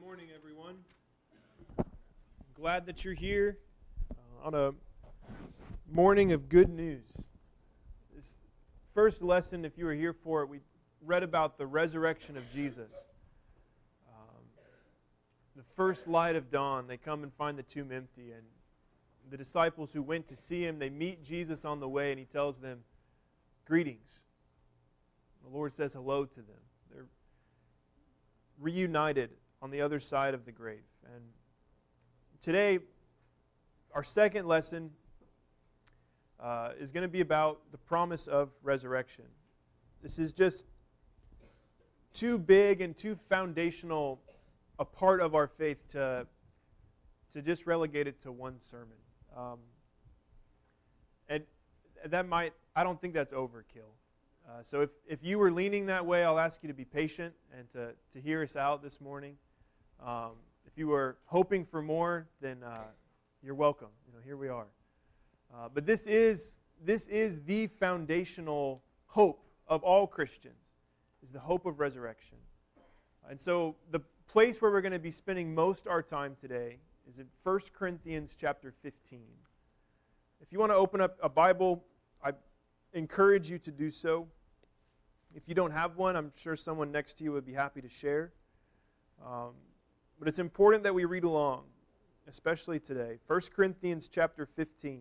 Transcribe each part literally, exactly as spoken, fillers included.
morning, everyone. Glad that you're here uh, on a morning of good news. This first lesson, if you were here for it, we read about the resurrection of Jesus. Um, the first light of dawn, they come and find the tomb empty, and the disciples who went to see him, they meet Jesus on the way, and he tells them, "Greetings." The Lord says hello to them. They're reunited on the other side of the grave. And today, our second lesson uh, is going to be about the promise of resurrection. This is just too big and too foundational a part of our faith to, to just relegate it to one sermon. Um, and that might, I don't think that's overkill. Uh, so if, if you were leaning that way, I'll ask you to be patient and to, to hear us out this morning. Um, if you were hoping for more, then uh, you're welcome. You know, here we are. Uh, but this is this is the foundational hope of all Christians, is the hope of resurrection. And so the place where we're going to be spending most of our time today is in First Corinthians chapter fifteen. If you want to open up a Bible, I encourage you to do so. If you don't have one, I'm sure someone next to you would be happy to share. Um, but it's important that we read along, especially today. First Corinthians chapter fifteen.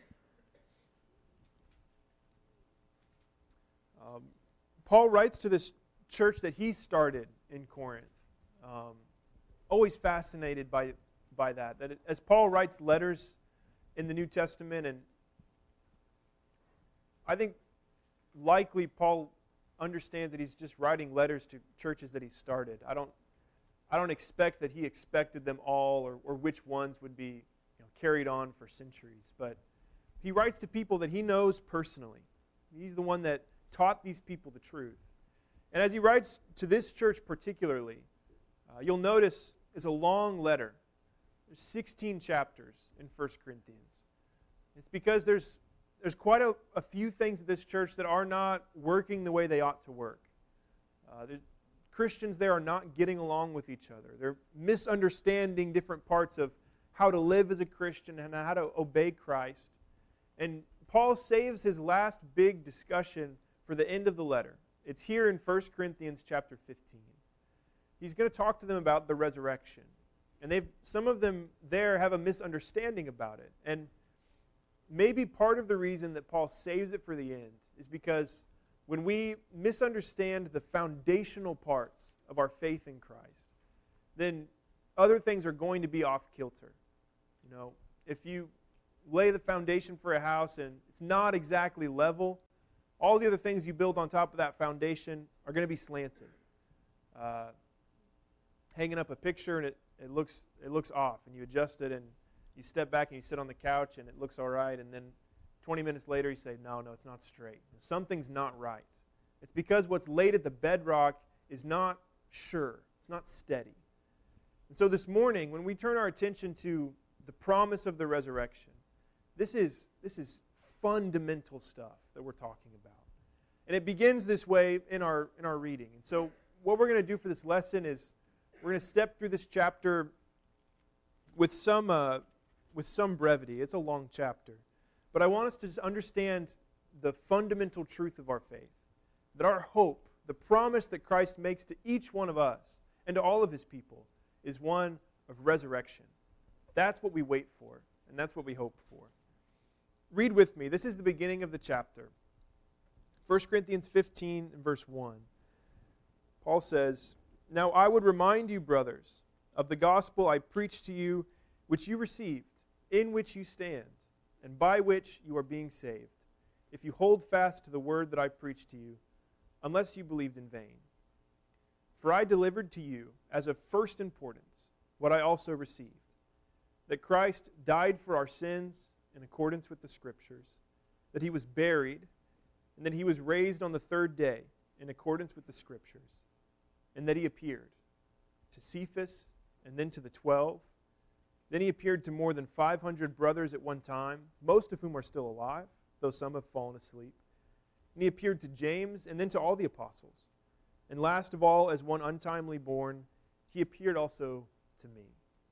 Um, Paul writes to this church that he started in Corinth. Um, always fascinated by, by that. That it, as Paul writes letters in the New Testament, and I think likely Paul understands that he's just writing letters to churches that he started. I don't I don't expect that he expected them all or, or which ones would be you know, carried on for centuries. But he writes to people that he knows personally. He's the one that taught these people the truth. And as he writes to this church particularly, uh, you'll notice it's a long letter. There's sixteen chapters in First Corinthians. It's because there's There's quite a, a few things at this church that are not working the way they ought to work. Uh, Christians there are not getting along with each other. They're misunderstanding different parts of how to live as a Christian and how to obey Christ. And Paul saves his last big discussion for the end of the letter. It's here in First Corinthians chapter fifteen. He's going to talk to them about the resurrection. And they've some of them there have a misunderstanding about it. And maybe part of the reason that Paul saves it for the end is because when we misunderstand the foundational parts of our faith in Christ, then other things are going to be off kilter. You know, if you lay the foundation for a house and it's not exactly level, all the other things you build on top of that foundation are going to be slanted. Uh, hanging up a picture and it, it looks it looks off, and you adjust it and you step back and you sit on the couch and it looks all right, and then twenty minutes later you say, no, no, it's not straight. Something's not right. It's because what's laid at the bedrock is not sure. It's not steady. And so this morning, when we turn our attention to the promise of the resurrection, this is, this is fundamental stuff that we're talking about. And it begins this way in our, in our reading. And so what we're going to do for this lesson is we're going to step through this chapter with some... Uh, with some brevity. It's a long chapter. But I want us to just understand the fundamental truth of our faith. That our hope, the promise that Christ makes to each one of us and to all of His people, is one of resurrection. That's what we wait for, and that's what we hope for. Read with me. This is the beginning of the chapter. First Corinthians fifteen, verse one. Paul says, "Now I would remind you, brothers, of the gospel I preached to you, which you received, in which you stand, and by which you are being saved, if you hold fast to the word that I preached to you, unless you believed in vain. For I delivered to you, as of first importance, what I also received, that Christ died for our sins in accordance with the Scriptures, that He was buried, and that He was raised on the third day in accordance with the Scriptures, and that He appeared to Cephas and then to the twelve. Then He appeared to more than five hundred brothers at one time, most of whom are still alive, though some have fallen asleep. And He appeared to James and then to all the apostles. And last of all, as one untimely born, He appeared also to me.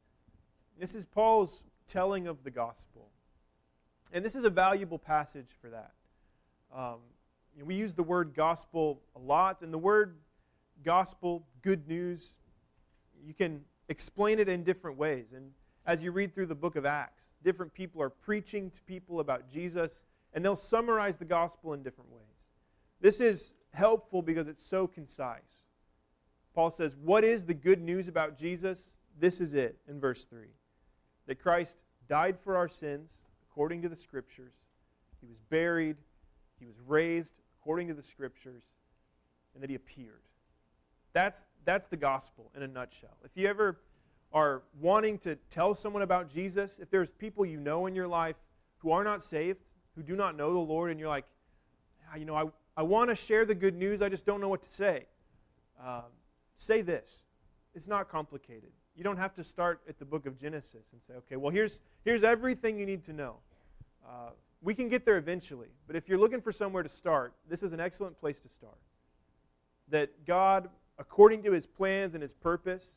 This is Paul's telling of the gospel. And this is a valuable passage for that. Um, we use the word gospel a lot, and the word gospel, good news, you can explain it in different ways. And as you read through the book of Acts, different people are preaching to people about Jesus, and they'll summarize the gospel in different ways. This is helpful because it's so concise. Paul says, what is the good news about Jesus? This is it in verse three. That Christ died for our sins according to the Scriptures. He was buried. He was raised according to the Scriptures. And that He appeared. That's, that's the gospel in a nutshell. If you ever are wanting to tell someone about Jesus, if there's people you know in your life who are not saved, who do not know the Lord, and you're like, ah, you know, I, I want to share the good news, I just don't know what to say. Um, say this. It's not complicated. You don't have to start at the book of Genesis and say, okay, well, here's, here's everything you need to know. Uh, we can get there eventually, but if you're looking for somewhere to start, this is an excellent place to start. That God, according to His plans and His purpose,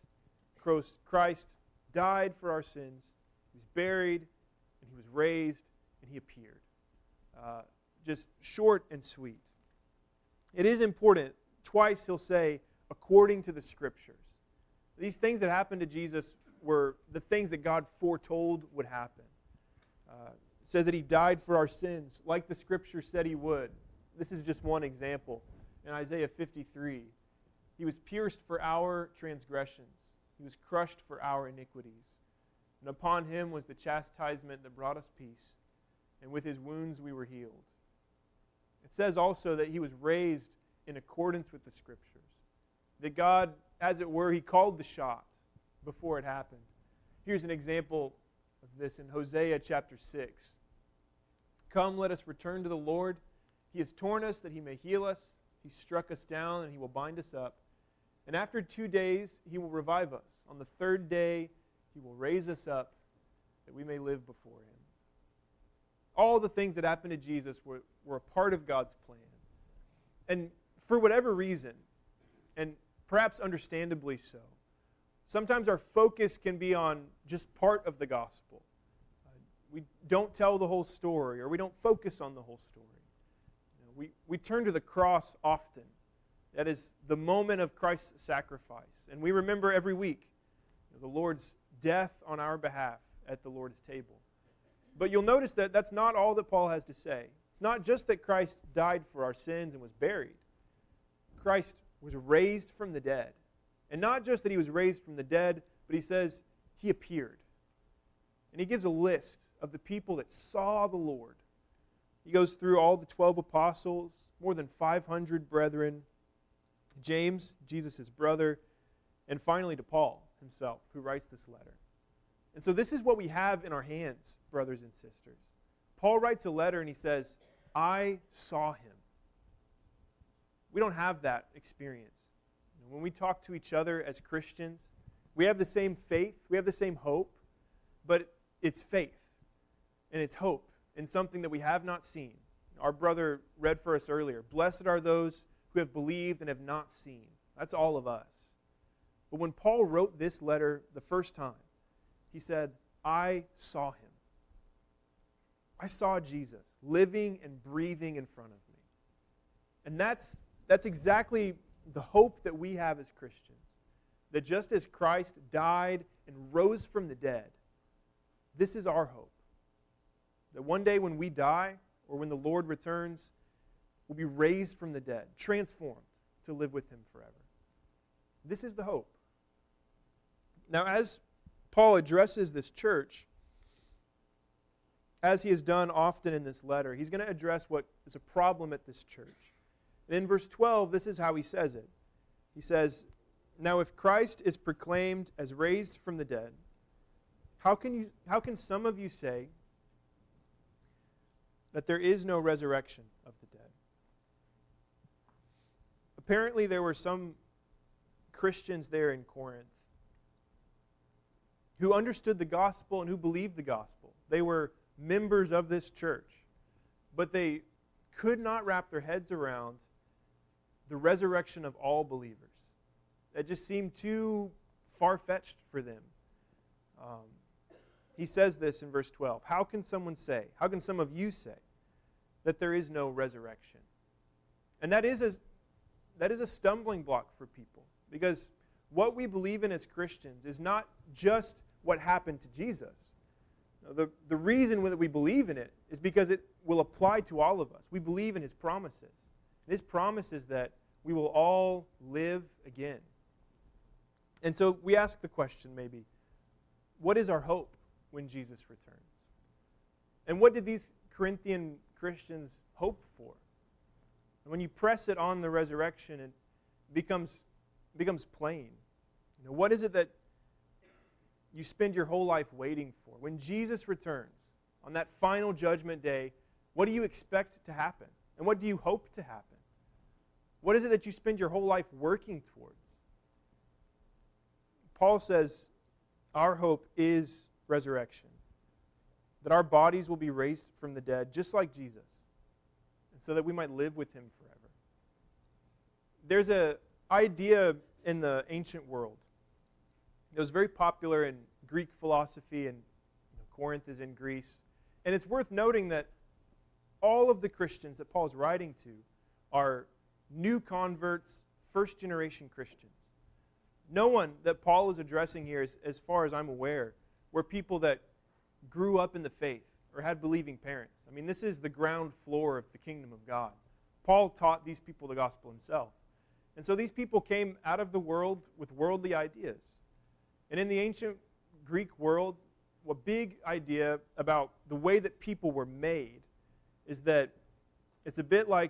Christ died for our sins, He was buried, and He was raised, and He appeared. Uh, just short and sweet. It is important. Twice He'll say, according to the Scriptures. These things that happened to Jesus were the things that God foretold would happen. Uh, it says that He died for our sins, like the Scripture said He would. This is just one example. In Isaiah fifty-three, He was pierced for our transgressions. He was crushed for our iniquities. And upon Him was the chastisement that brought us peace, and with His wounds we were healed. It says also that He was raised in accordance with the Scriptures. That God, as it were, He called the shot before it happened. Here's an example of this in Hosea chapter six. Come, let us return to the Lord. He has torn us that He may heal us. He struck us down and He will bind us up. And after two days He will revive us. On the third day He will raise us up that we may live before Him. All the things that happened to Jesus were, were a part of God's plan. And for whatever reason, and perhaps understandably so, sometimes our focus can be on just part of the gospel. Uh, we don't tell the whole story, or we don't focus on the whole story. You know, we, we turn to the cross often. That is the moment of Christ's sacrifice. And we remember every week you know, the Lord's death on our behalf at the Lord's table. But you'll notice that that's not all that Paul has to say. It's not just that Christ died for our sins and was buried. Christ was raised from the dead. And not just that He was raised from the dead, but he says He appeared. And he gives a list of the people that saw the Lord. He goes through all the twelve apostles, more than five hundred brethren, James, Jesus' brother, and finally to Paul himself, who writes this letter. And so this is what we have in our hands, brothers and sisters. Paul writes a letter and he says, I saw Him. We don't have that experience. When we talk to each other as Christians, we have the same faith, we have the same hope, but it's faith and it's hope in something that we have not seen. Our brother read for us earlier, blessed are those who have believed and have not seen. That's all of us. But when Paul wrote this letter the first time, he said, I saw Him. I saw Jesus living and breathing in front of me. And that's that's exactly the hope that we have as Christians. That just as Christ died and rose from the dead, this is our hope. That one day when we die, or when the Lord returns, we'll be raised from the dead, transformed to live with Him forever. This is the hope. Now, as Paul addresses this church, as he has done often in this letter, he's going to address what is a problem at this church. And in verse twelve, this is how he says it. He says, now if Christ is proclaimed as raised from the dead, how can you, how can some of you say that there is no resurrection of the dead? Apparently there were some Christians there in Corinth who understood the gospel and who believed the gospel. They were members of this church, but they could not wrap their heads around the resurrection of all believers. That just seemed too far-fetched for them. Um, he says this in verse twelve. How can someone say, how can some of you say, that there is no resurrection? And that is a, that is a stumbling block for people, because what we believe in as Christians is not just what happened to Jesus. The, the reason that we believe in it is because it will apply to all of us. We believe in His promises. And His promise is that we will all live again. And so we ask the question maybe, what is our hope when Jesus returns? And what did these Corinthian Christians hope for? And when you press it on the resurrection, it becomes, becomes plain. You know, what is it that you spend your whole life waiting for? When Jesus returns on that final judgment day, what do you expect to happen? And what do you hope to happen? What is it that you spend your whole life working towards? Paul says our hope is resurrection, that our bodies will be raised from the dead just like Jesus, and so that we might live with Him forever. There's an idea in the ancient world that was very popular in Greek philosophy, and you know, Corinth is in Greece. And it's worth noting that all of the Christians that Paul is writing to are new converts, first-generation Christians. No one that Paul is addressing here, as, as far as I'm aware, were people that grew up in the faith or had believing parents. I mean, this is the ground floor of the kingdom of God. Paul taught these people the gospel himself. And so these people came out of the world with worldly ideas. And in the ancient Greek world, a big idea about the way that people were made is that it's a bit like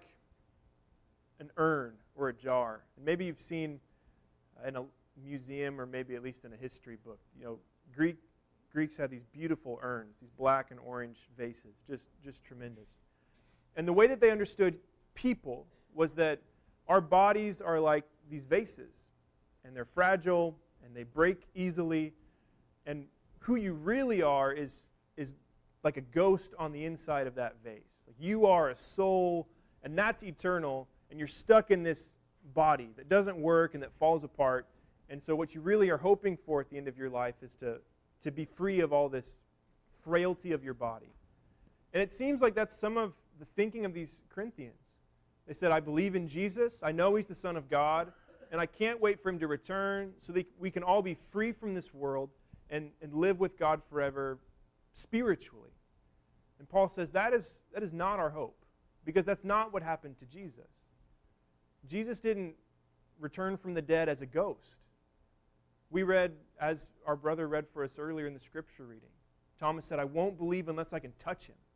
an urn or a jar. And maybe you've seen in a museum, or maybe at least in a history book, you know, Greek Greeks had these beautiful urns, these black and orange vases, just, just tremendous. And the way that they understood people was that our bodies are like these vases, and they're fragile, and they break easily, and who you really are is, is like a ghost on the inside of that vase. Like you are a soul, and that's eternal, and you're stuck in this body that doesn't work and that falls apart. And so what you really are hoping for at the end of your life is to, to be free of all this frailty of your body. And it seems like that's some of the thinking of these Corinthians. They said, I believe in Jesus, I know He's the Son of God, and I can't wait for Him to return so that we can all be free from this world and, and live with God forever spiritually. And Paul says that is, that is not our hope, because that's not what happened to Jesus. Jesus didn't return from the dead as a ghost. We read, as our brother read for us earlier in the scripture reading, Thomas said, I won't believe unless I can touch Him.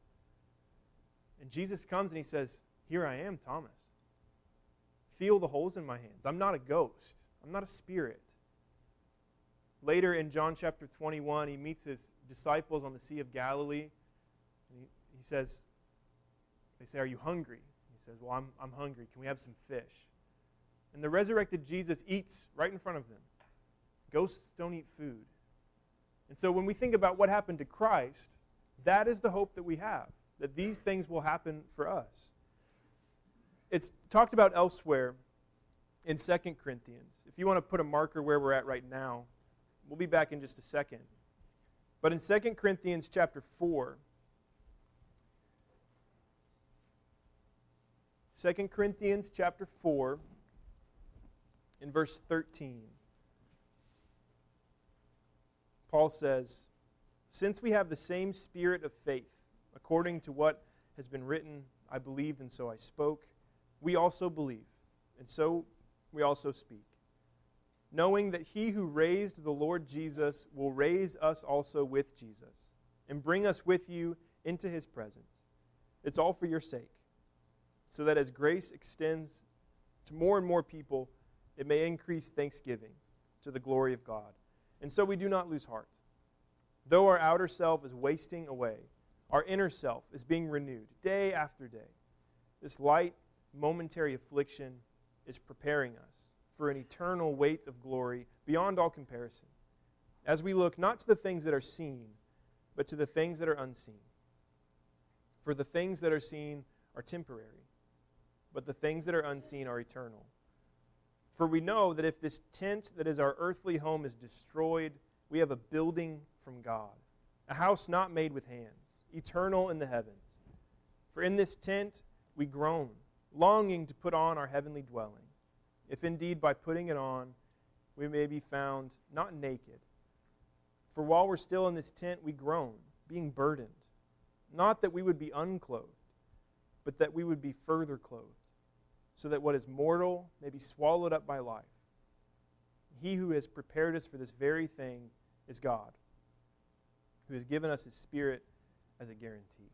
And Jesus comes and He says, here I am, Thomas. Feel the holes in my hands. I'm not a ghost. I'm not a spirit. Later in John chapter twenty-one, He meets His disciples on the Sea of Galilee. And he, he says, they say, are you hungry? He says, well, I'm, I'm hungry. Can we have some fish? And the resurrected Jesus eats right in front of them. Ghosts don't eat food. And so when we think about what happened to Christ, that is the hope that we have, that these things will happen for us. It's talked about elsewhere in Second Corinthians. If you want to put a marker where we're at right now, we'll be back in just a second. But in Second Corinthians chapter four, Second Corinthians chapter four, in verse thirteen, Paul says, since we have the same spirit of faith, according to what has been written, I believed and so I spoke, we also believe, and so we also speak, knowing that He who raised the Lord Jesus will raise us also with Jesus and bring us with you into His presence. It's all for your sake, so that as grace extends to more and more people, it may increase thanksgiving to the glory of God. And so we do not lose heart. Though our outer self is wasting away, our inner self is being renewed day after day. This light, momentary affliction is preparing us for an eternal weight of glory beyond all comparison, as we look not to the things that are seen, but to the things that are unseen. For the things that are seen are temporary, but the things that are unseen are eternal. For we know that if this tent that is our earthly home is destroyed, we have a building from God, a house not made with hands, eternal in the heavens. For in this tent we groan, longing to put on our heavenly dwelling, if indeed by putting it on we may be found not naked. For while we're still in this tent we groan, being burdened, not that we would be unclothed, but that we would be further clothed, so that what is mortal may be swallowed up by life. He who has prepared us for this very thing is God, who has given us His Spirit as a guarantee.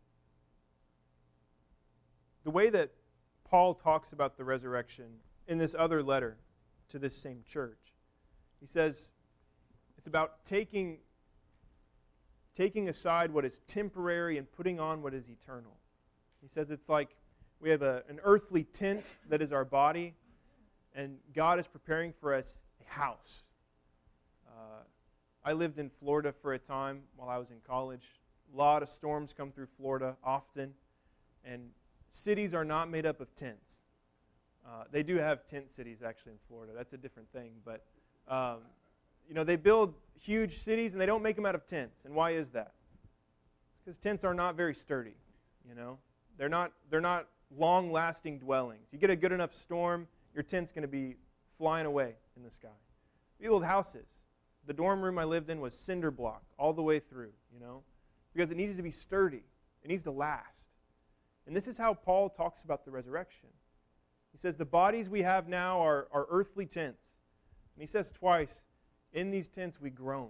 The way that Paul talks about the resurrection in this other letter to this same church, he says it's about taking, taking aside what is temporary and putting on what is eternal. He says it's like we have a, an earthly tent that is our body, and God is preparing for us a house. Uh, I lived in Florida for a time while I was in college. A lot of storms come through Florida often, and cities are not made up of tents. Uh, they do have tent cities actually in Florida. That's a different thing. But, um, you know, they build huge cities and they don't make them out of tents. And why is that? It's because tents are not very sturdy, you know. They're not, they're not long-lasting dwellings. You get a good enough storm, your tent's going to be flying away in the sky. We build houses. The dorm room I lived in was cinder block all the way through, you know, because it needed to be sturdy. It needs to last. And this is how Paul talks about the resurrection. He says the bodies we have now are, are earthly tents. And he says twice, in these tents we groan.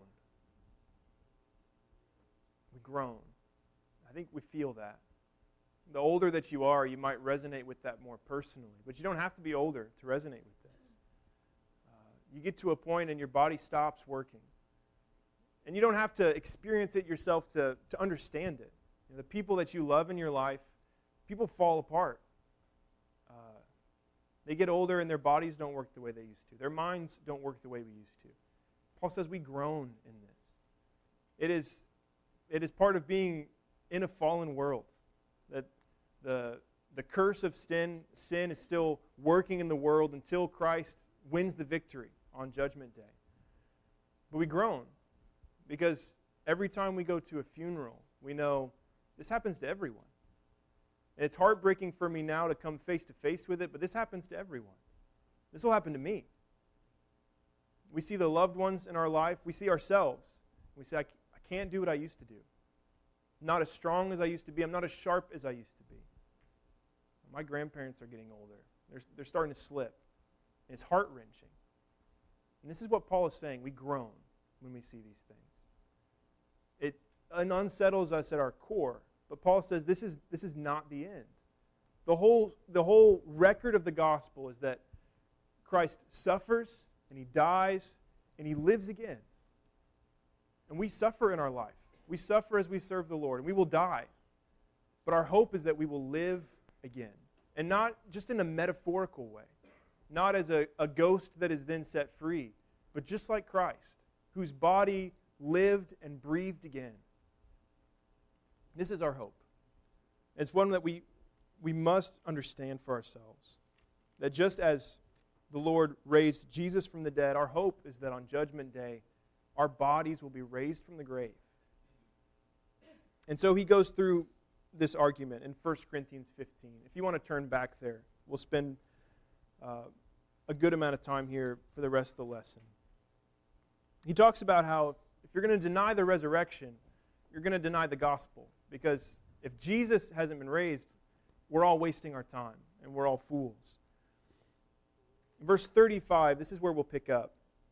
We groan. I think we feel that. The older that you are, you might resonate with that more personally. But you don't have to be older to resonate with this. Uh, you get to a point and your body stops working. And you don't have to experience it yourself to, to understand it. You know, the people that you love in your life, people fall apart. Uh, they get older and their bodies don't work the way they used to. Their minds don't work the way we used to. Paul says we groan in this. It is, it is part of being in a fallen world. That the, the curse of sin, sin is still working in the world until Christ wins the victory on Judgment Day. But we groan because every time we go to a funeral, we know this happens to everyone. And it's heartbreaking for me now to come face to face with it, but this happens to everyone. This will happen to me. We see the loved ones in our life. We see ourselves. We say, I, I can't do what I used to do. I'm not as strong as I used to be. I'm not as sharp as I used to be. My grandparents are getting older. They're, they're starting to slip. And it's heart-wrenching. And this is what Paul is saying. We groan when we see these things. It unsettles us at our core. But Paul says this is, this is not the end. The whole, the whole record of the gospel is that Christ suffers, and He dies, and He lives again. And we suffer in our life. We suffer as we serve the Lord, and we will die. But our hope is that we will live again. And not just in a metaphorical way. Not as a, a ghost that is then set free, but just like Christ, whose body lived and breathed again. This is our hope. It's one that we, we must understand for ourselves. That just as the Lord raised Jesus from the dead, our hope is that on Judgment Day, our bodies will be raised from the grave. And so he goes through this argument in First Corinthians fifteen. If you want to turn back there, we'll spend uh, a good amount of time here for the rest of the lesson. He talks about how if you're going to deny the resurrection, you're going to deny the gospel. Because if Jesus hasn't been raised, we're all wasting our time and we're all fools. Verse thirty-five, this is where we'll pick up.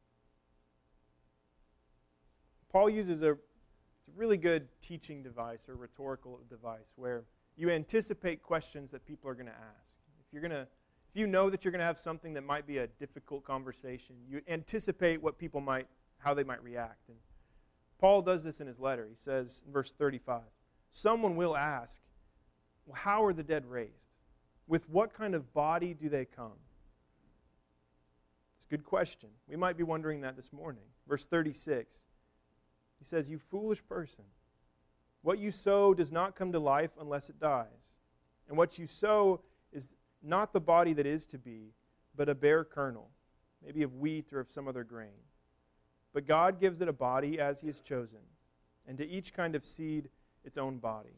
Paul uses a It's a really good teaching device or rhetorical device where you anticipate questions that people are going to ask. If you're going to, if you know that you're going to have something that might be a difficult conversation, you anticipate what people might, how they might react. And Paul does this in his letter. He says in verse thirty-five, someone will ask, well, how are the dead raised? With what kind of body do they come? It's a good question. We might be wondering that this morning. Verse thirty-six. He says, you foolish person, what you sow does not come to life unless it dies. And what you sow is not the body that is to be, but a bare kernel, maybe of wheat or of some other grain. but God gives it a body as he has chosen, and to each kind of seed its own body.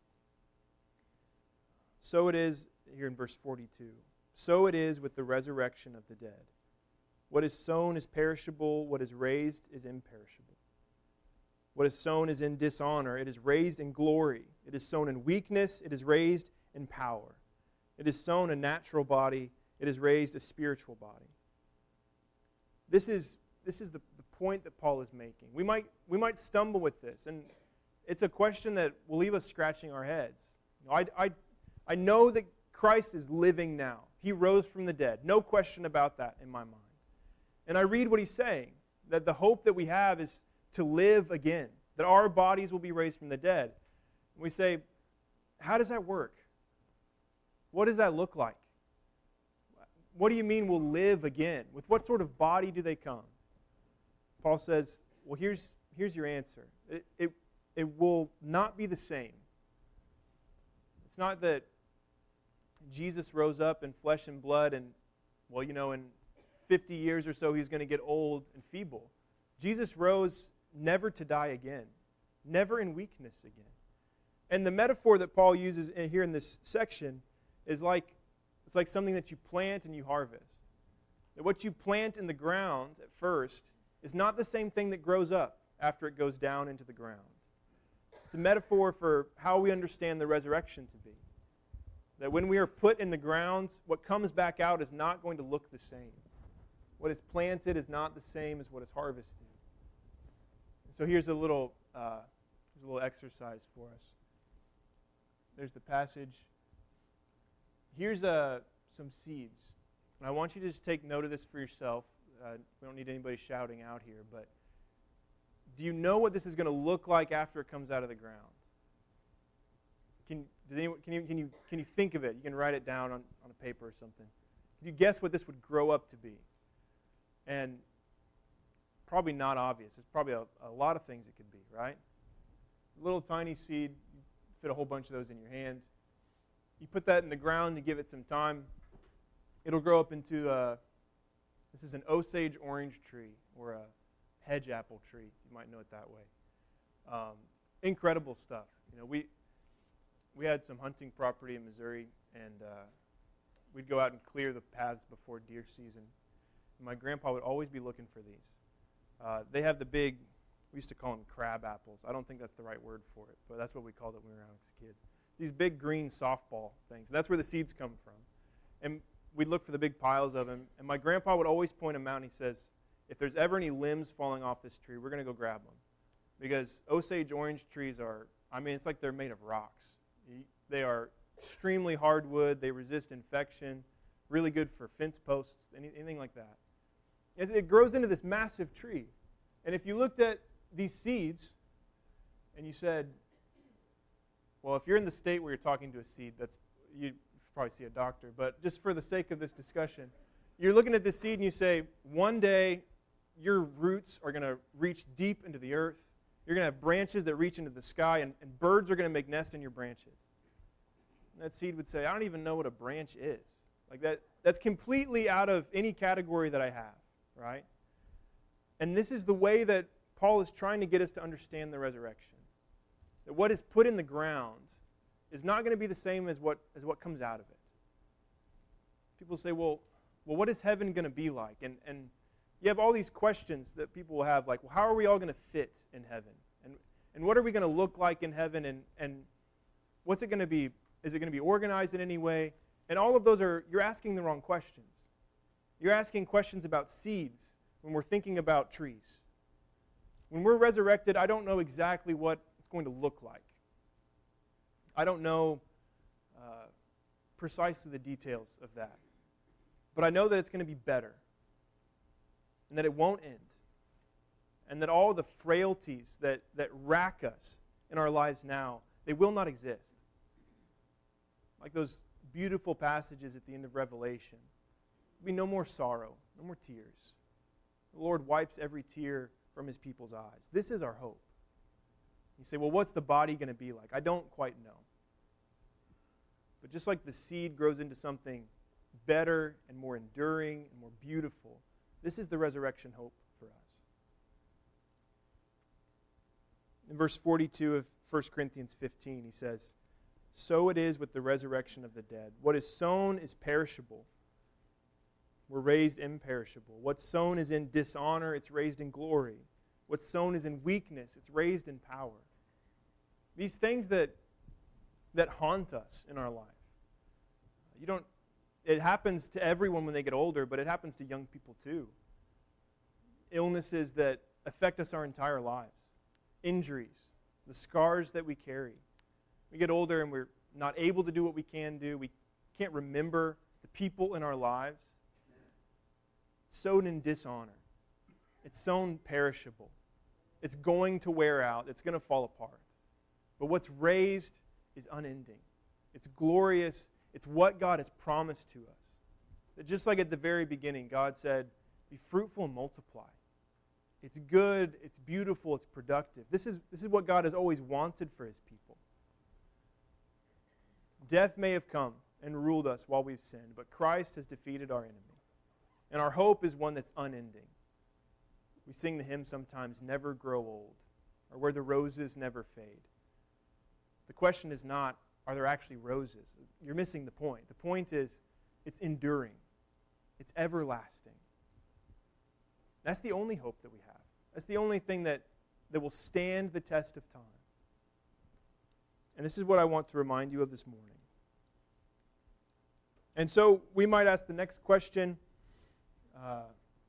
So it is, here in verse forty-two, so it is with the resurrection of the dead. What is sown is perishable, what is raised is imperishable. What is sown is in dishonor, it is raised in glory. It is sown in weakness, it is raised in power. It is sown a natural body, it is raised a spiritual body. This is, this is the, the point that Paul is making. We might, we might stumble with this, and it's a question that will leave us scratching our heads. You know, I, I, I know that Christ is living now. He rose from the dead. No question about that in my mind. And I read what he's saying, that the hope that we have is to live again, that our bodies will be raised from the dead. And we say, how does that work? What does that look like? What do you mean we'll live again? With what sort of body do they come? Paul says, well, here's, here's your answer. It, it, it will not be the same. It's not that Jesus rose up in flesh and blood and, well, you know, in fifty years or so he's going to get old and feeble. Jesus rose never to die again, never in weakness again. And the metaphor that Paul uses in, here in this section is like, it's like something that you plant and you harvest. That what you plant in the ground at first is not the same thing that grows up after it goes down into the ground. It's a metaphor for how we understand the resurrection to be. That when we are put in the ground, what comes back out is not going to look the same. What is planted is not the same as what is harvested. And so here's a little, uh, here's a little exercise for us. There's the passage. Here's uh, some seeds. And I want you to just take note of this for yourself. Uh, we don't need anybody shouting out here, but do you know what this is going to look like after it comes out of the ground? Can, does anyone, can, you, can, you, can you think of it? You can write it down on, on a paper or something. Can you guess what this would grow up to be? And probably not obvious. There's probably a, a lot of things it could be, right? A little tiny seed, you fit a whole bunch of those in your hand. You put that in the ground, you give it some time. It'll grow up into a, this is an Osage orange tree or a hedge apple tree. You might know it that way. Um, incredible stuff. You know, we we had some hunting property in Missouri, and uh, we'd go out and clear the paths before deer season. And my grandpa would always be looking for these. Uh, they have the big, we used to call them crab apples. I don't think that's the right word for it, but that's what we called it when we were around as a kid. These big green softball things. And that's where the seeds come from. And we'd look for the big piles of them. And my grandpa would always point them out, and he says, if there's ever any limbs falling off this tree, we're going to go grab them. Because Osage orange trees are, I mean, it's like they're made of rocks. They are extremely hardwood. They resist infection. Really good for fence posts, anything like that. As it grows into this massive tree. And if you looked at these seeds and you said, well, if you're in the state where you're talking to a seed, that's you should probably see a doctor. But just for the sake of this discussion, you're looking at this seed and you say, one day your roots are going to reach deep into the earth. You're going to have branches that reach into the sky, and, and birds are going to make nests in your branches. And that seed would say, I don't even know what a branch is. Like that, that's completely out of any category that I have, right? And this is the way that Paul is trying to get us to understand the resurrection. That what is put in the ground is not going to be the same as what, as what comes out of it. People say, well, well, what is heaven going to be like? And, and you have all these questions that people will have, like, well, how are we all going to fit in heaven? And, and what are we going to look like in heaven? And, and what's it going to be? Is it going to be organized in any way? And all of those are, you're asking the wrong questions. You're asking questions about seeds when we're thinking about trees. When we're resurrected, I don't know exactly what it's going to look like. I don't know uh, precisely the details of that. But I know that it's going to be better. And that it won't end. And that all the frailties that, that rack us in our lives now, they will not exist. Like those beautiful passages at the end of Revelation. There'll be no more sorrow, no more tears. The Lord wipes every tear from his people's eyes. This is our hope. You say, well, what's the body going to be like? I don't quite know. But just like the seed grows into something better and more enduring and more beautiful, this is the resurrection hope for us. In verse forty-two of First Corinthians fifteen, he says, "So it is with the resurrection of the dead. What is sown is perishable. We're raised imperishable. What's sown is in dishonor, it's raised in glory. What's sown is in weakness, it's raised in power." These things that, that haunt us in our life. You don't, it happens to everyone when they get older, but it happens to young people too. Illnesses that affect us our entire lives. Injuries, the scars that we carry. We get older and we're not able to do what we can do. We can't remember the people in our lives. It's sown in dishonor. It's sown perishable. It's going to wear out. It's going to fall apart. But what's raised is unending. It's glorious. It's what God has promised to us. That just like at the very beginning, God said, be fruitful and multiply. It's good, it's beautiful, it's productive. This is, this is what God has always wanted for His people. Death may have come and ruled us while we've sinned, but Christ has defeated our enemy. And our hope is one that's unending. We sing the hymn sometimes, "Never Grow Old," or "Where the Roses Never Fade." The question is not, are there actually roses? You're missing the point. The point is, it's enduring. It's everlasting. That's the only hope that we have. That's the only thing that, that will stand the test of time. And this is what I want to remind you of this morning. And so we might ask the next question. Uh,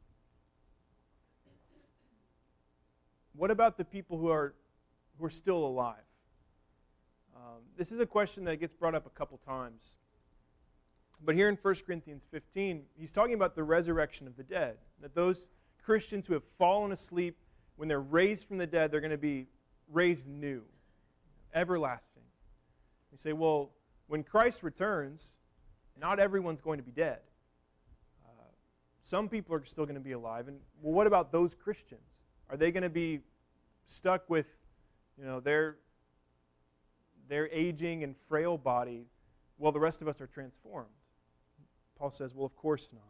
what about the people who are, who are still alive? Um, this is a question that gets brought up a couple times. But here in First Corinthians fifteen, he's talking about the resurrection of the dead. That those Christians who have fallen asleep, when they're raised from the dead, they're going to be raised new, everlasting. You say, well, when Christ returns, not everyone's going to be dead. Uh, some people are still going to be alive. And well, what about those Christians? Are they going to be stuck with, you know, their their aging and frail body while the rest of us are transformed? Paul says, well, of course not.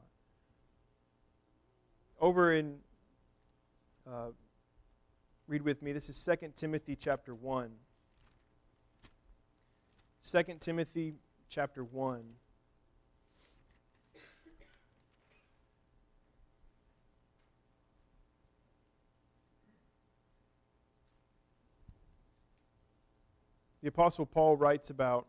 Over in, uh, read with me, this is Second Timothy chapter one. Second Timothy chapter one. The Apostle Paul writes about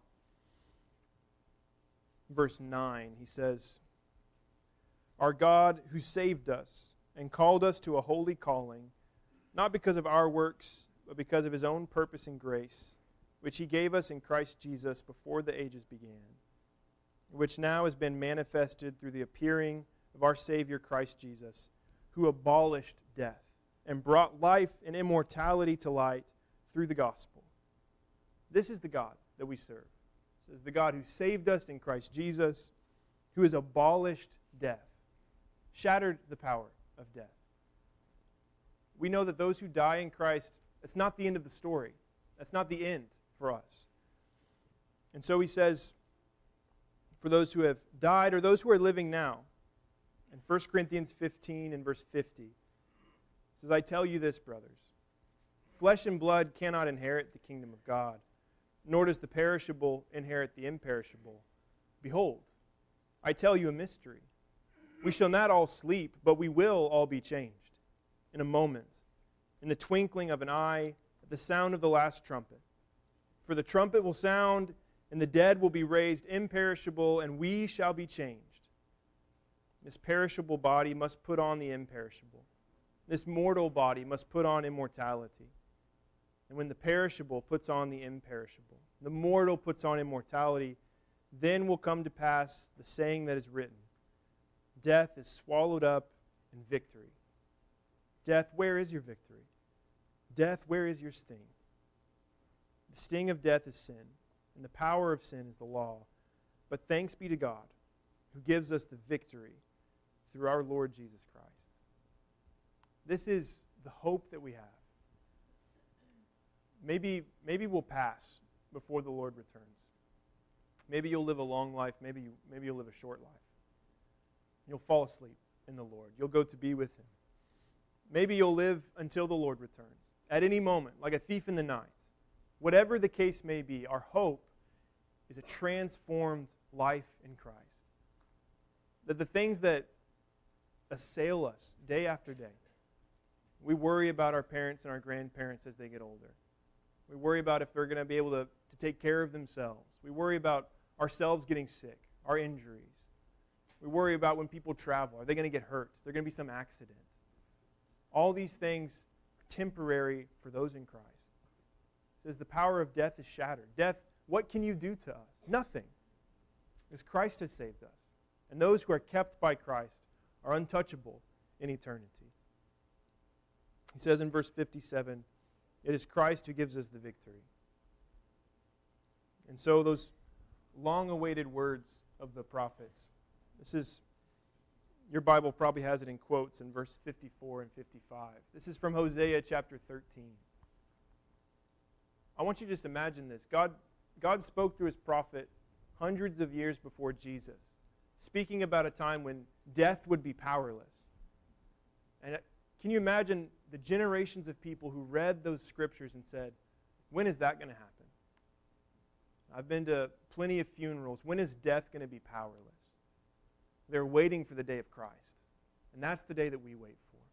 verse nine. He says, "Our God who saved us and called us to a holy calling, not because of our works, but because of His own purpose and grace, which He gave us in Christ Jesus before the ages began, which now has been manifested through the appearing of our Savior Christ Jesus, who abolished death and brought life and immortality to light through the gospel." This is the God that we serve. This is the God who saved us in Christ Jesus, who has abolished death, shattered the power of death. We know that those who die in Christ, it's not the end of the story. That's not the end for us. And so he says, for those who have died or those who are living now, in First Corinthians fifteen and verse fifty, it says, "I tell you this, brothers, flesh and blood cannot inherit the kingdom of God, nor does the perishable inherit the imperishable. Behold, I tell you a mystery. We shall not all sleep, but we will all be changed in a moment, in the twinkling of an eye, at the sound of the last trumpet. For the trumpet will sound, and the dead will be raised imperishable, and we shall be changed. This perishable body must put on the imperishable. This mortal body must put on immortality. And when the perishable puts on the imperishable, the mortal puts on immortality, then will come to pass the saying that is written, death is swallowed up in victory. Death, where is your victory? Death, where is your sting? The sting of death is sin, and the power of sin is the law. But thanks be to God, who gives us the victory through our Lord Jesus Christ." This is the hope that we have. Maybe, maybe we'll pass before the Lord returns. Maybe you'll live a long life. Maybe, you, maybe you'll live a short life. You'll fall asleep in the Lord. You'll go to be with Him. Maybe you'll live until the Lord returns. at any moment, like a thief in the night. Whatever the case may be, our hope is a transformed life in Christ. That the things that assail us day after day, we worry about our parents and our grandparents as they get older. We worry about if they're going to be able to, to take care of themselves. We worry about ourselves getting sick, our injuries. We worry about when people travel. Are they going to get hurt? Is there going to be some accident? All these things are temporary for those in Christ. It says the power of death is shattered. Death, what can you do to us? Nothing. Because Christ has saved us. And those who are kept by Christ are untouchable in eternity. He says in verse fifty-seven, it is Christ who gives us the victory. And so those long-awaited words of the prophets, this is, your Bible probably has it in quotes in verse fifty-four and fifty-five. This is from Hosea chapter thirteen. I want you to just imagine this. God, God spoke through His prophet hundreds of years before Jesus, speaking about a time when death would be powerless. And can you imagine the generations of people who read those scriptures and said, when is that going to happen? I've been to plenty of funerals. When is death going to be powerless? They're waiting for the day of Christ. And that's the day that we wait for.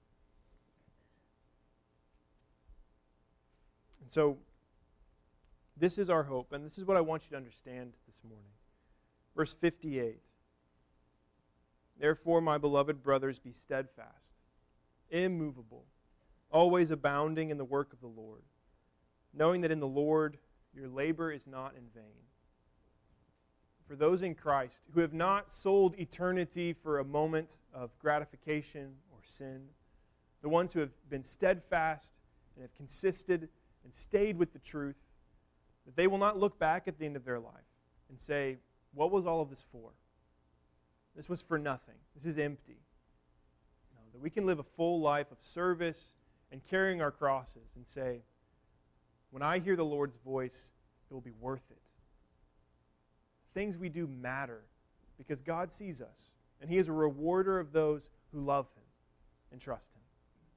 And so, this is our hope, and this is what I want you to understand this morning. Verse fifty-eight. Therefore, my beloved brothers, be steadfast, immovable, always abounding in the work of the Lord, knowing that in the Lord your labor is not in vain. For those in Christ who have not sold eternity for a moment of gratification or sin, the ones who have been steadfast and have consisted and stayed with the truth, that they will not look back at the end of their life and say, what was all of this for? This was for nothing. This is empty. No, that we can live a full life of service and carrying our crosses and say, when I hear the Lord's voice, it will be worth it. Things we do matter because God sees us, and He is a rewarder of those who love Him and trust Him.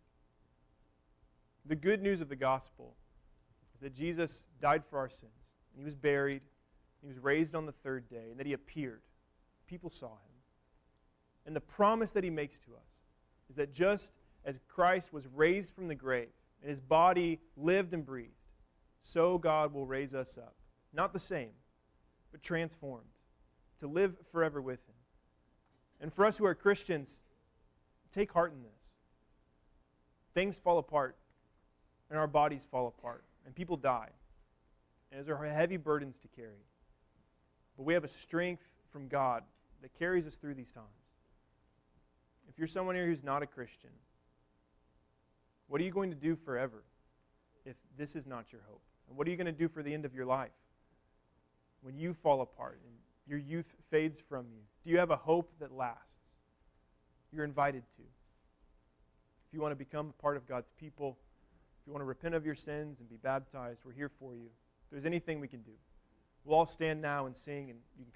The good news of the gospel is that Jesus died for our sins, and He was buried, He was raised on the third day, and that He appeared. People saw Him. And the promise that He makes to us is that just as Christ was raised from the grave, and His body lived and breathed, so God will raise us up. Not the same, but transformed, to live forever with Him. And for us who are Christians, take heart in this. Things fall apart, and our bodies fall apart, and people die. And those are heavy burdens to carry. But we have a strength from God that carries us through these times. If you're someone here who's not a Christian, what are you going to do forever if this is not your hope? And what are you going to do for the end of your life when you fall apart and your youth fades from you? Do you have a hope that lasts? You're invited to. If you want to become a part of God's people, if you want to repent of your sins and be baptized, we're here for you. If there's anything we can do, we'll all stand now and sing, and you can come.